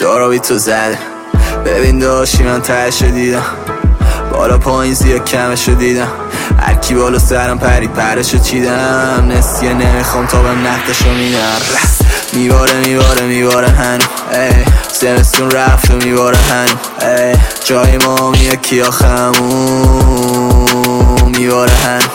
دارا بی تو زده. ببین داشتی من تهشو دیدم، بالا پایین زیاد کمشو دیدم، هر کی بالا سرم پرید پرشو چیدم، نسیه نمیخوام تا بهم نقدشو میدم. میباره هنو زمستون رفت و میباره هنو جای ما میاد کیا خمون میباره هنو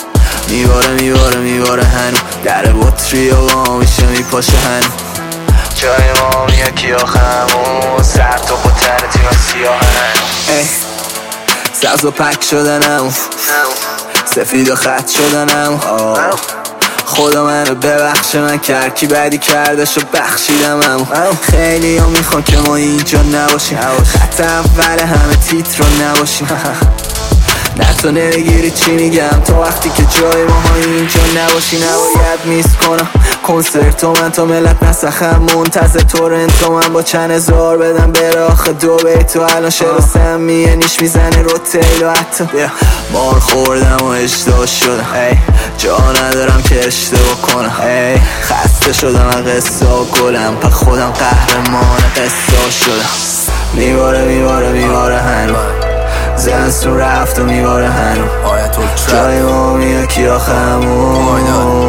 میباره هنو در بطری و با میشه میپاشه هنو جای ما میاد کیا خمون سر تو خودتر تیم سیاه هنو سبز و پک شدنم، سفید و خط شدنم. خدا منو ببخشه، من که هرکی بدی کردش و بخشیدم. خیلی ها میخوان که ما اینجا نباشیم، خط اول همه تیتر رو نباشیم. نه تو نمیگیری چی میگم، تا وقتی که جای ما ها اینجا نباشی نباید میس کنم کنسرتو من تا ملت نسخم، منتظر تورنتو من با چند هزار بدم بره آخه دو بیتو. الان شراسم میه نیش میزنه رو تیل و حتی مار خوردم و اشتباه شدم، جا ندارم که اشتباه کنم. خسته شدم از قصه و گلم، پا خودم قهرمان قصه شدم. میباره هنو زمستون رفت و میباره هنو جای ما میاد کیا خمون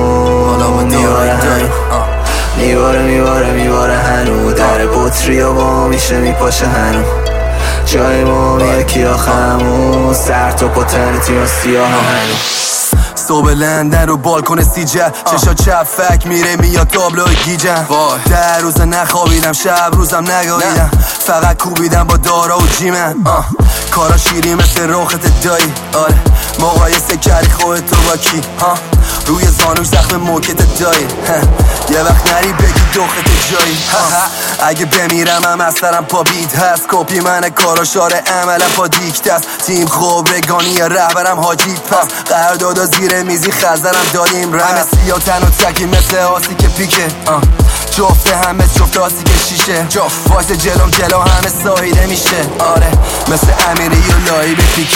میباره هنو در بطری و با میشه میپاشه هنو جای ما میاد کیا خمون سر تو پتن تیم سیاه هنو صبح لندن رو بالکن سیجه چشا چفک میره میاد تابلوی گیجم. 10 روز نخوابیدم شب روزم نگاهیدم، فقط کوبیدم با دارا و جیمن. کارا شیری مثل روخت دایی، آره مقایسه کردی خودتو با کی؟ روی زانوش زخم موکت دایی، یه وقت نری بگی دوخت جایی. اگه بمیرم هم از سرم پا بیت هست، کپی من کارا شاره عملم پا دیکت است. تیم خوب رگانی رهبرم حاجی پس، قراردادا زیر میزی خزرم داریم رمه سیا تن و تکی مثل آسی که پیکه. جفته همه جفت آسی که شیشه، وایس جلو همه سایده میشه، آره مثل امیری و لایی به پیکه.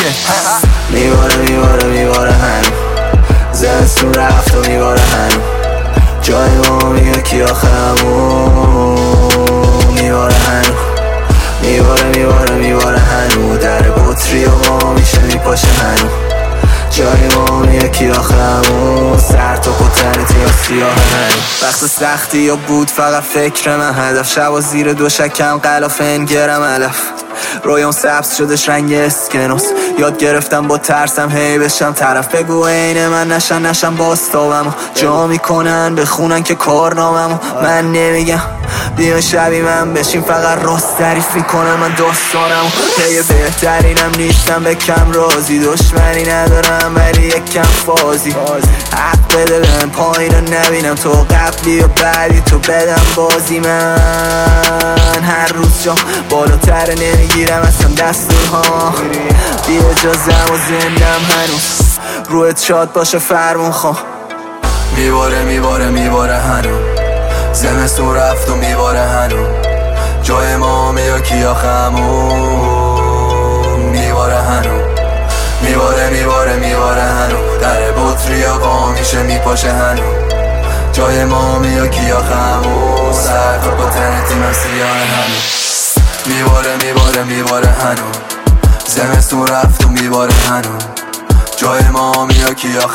میباره هنو زمستون رفت و میباره هنو جای ما میاد کیا خمون میباره هنو میباره هنو در بطری و ما میشه میپاشه هنو جای ما میاد کیا خمون سر تو پتن تیم سیاه هنو. وقت سختی یا بود فقط فکر من هدف، شب و زیر دو شکم قلاف انگرم علف، رویان سبز شدش رنگ اسکنوس، یاد گرفتم با ترسم هی بشم طرف، بگو عین من نشن باستابم جا میکنن بخونن که کارنامم من نمیگم بیان شبی من بشین فقط راست تعریف میکنم من داستانم. هی بهترینم نیستم به کم رازی، دشمنی ندارم ولی یک کم فازی، حق بده بهم پایین رو نبینم تو قبلی و بعدی تو بدم بازی. من هر روز جام بالاتر نمیگیرم اصلا دستورها، بی اجازم و زندم هنوز رویت شاد باشه فرمون خواه. میباره هنو زمستون رفت و میباره هنو جای ما میاد کیا خمون میباره هنو میباره هنو در بطری و با میشه میپاشه هنو جای ما میاد کیا خمون سر تو با تن تیم سیاه هنو میباره هنو زمستون رفت و میباره هنو جای ما میاد کیا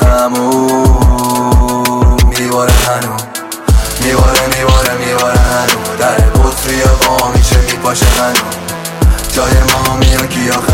خمون میباره هنو میباره هنو در بطری و با میشه میپاشه هنو جای ما میاد کیا